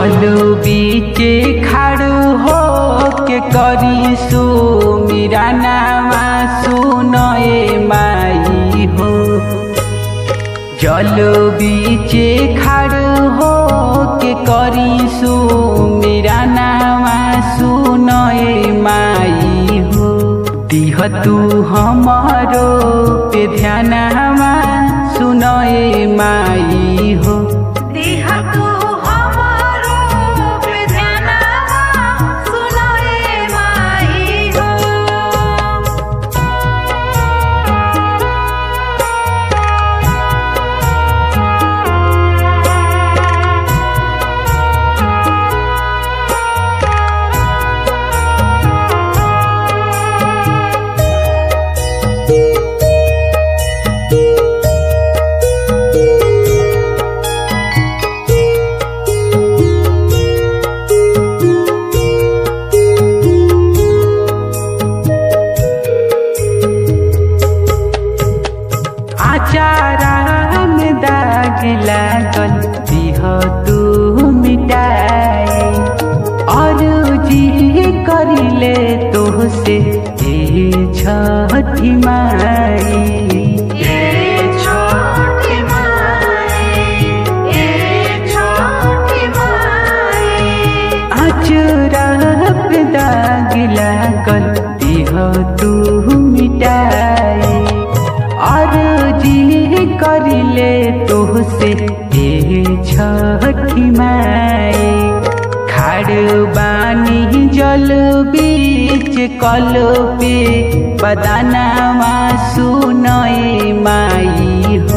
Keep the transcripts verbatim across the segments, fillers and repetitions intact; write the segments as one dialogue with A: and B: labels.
A: जल बीचे खाड़ हो के करी सुमिरा नामा सुनए माई हो। जल बीचे खाड़ हो के करी सुमिरा नामा सुनए माई हो। दिह तू हमारो पे ध्यानमा सुनए माई हो।
B: दिह तू हमारो पे ध्यानमा सुनए माई हो।
A: आचारा में दाग लागल दिह तू मिटाई। और जी करिले तोहसे ए छठी माई।
B: ए छठी माई, ए छठी माई।
A: आचारा में दाग लागल दिह तू मिटाई। और जी करिले तोहसे ए छठी माई। खाड़ बानी जल बीच कल पे बदानामा सुनए माई हो।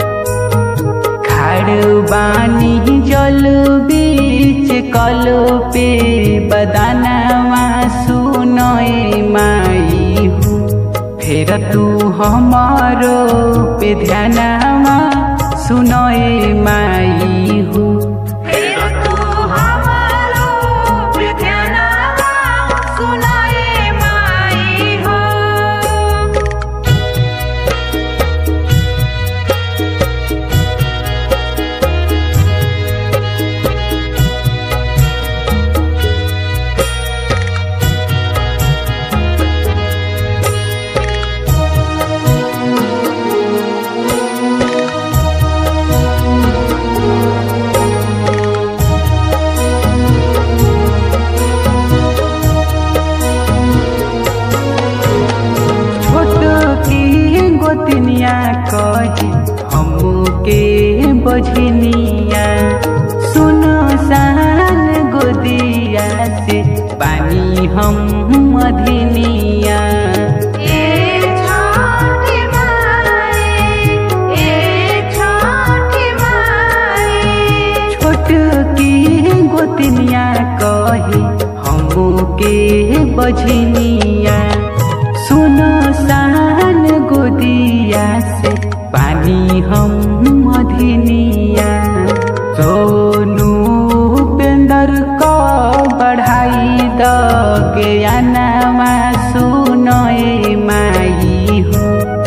A: खाड़ बानी जल बीच कल पे बदानामा सुनए माई हो। फेर तू हमारो पे ध्यानमा सुनए माई हो।
B: फेर तू हमारो पे ध्यानमा सुनए माई हो।
A: गोतनिया कही हमके बझनिया। सुनो सान गोदिया से पानी हम मधनिया।
B: ए छठी माई, ए छठी माई।
A: छोट की गोतनिया कही हमके बझनिया। सुनो सान गोदिया से पानी हम मधनिया। सोनू पेंदर को बढ़ाई द ज्ञानमा सुनए माई हो।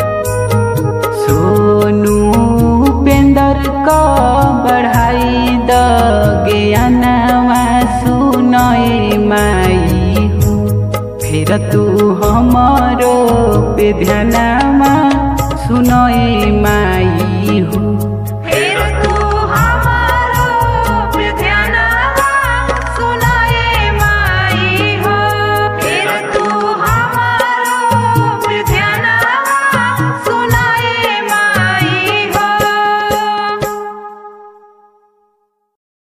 A: सोनू पेंदर को बढ़ाई द ज्ञानमा सुनए माई हो। फेर तू हमारो पे ध्यानमा सुनए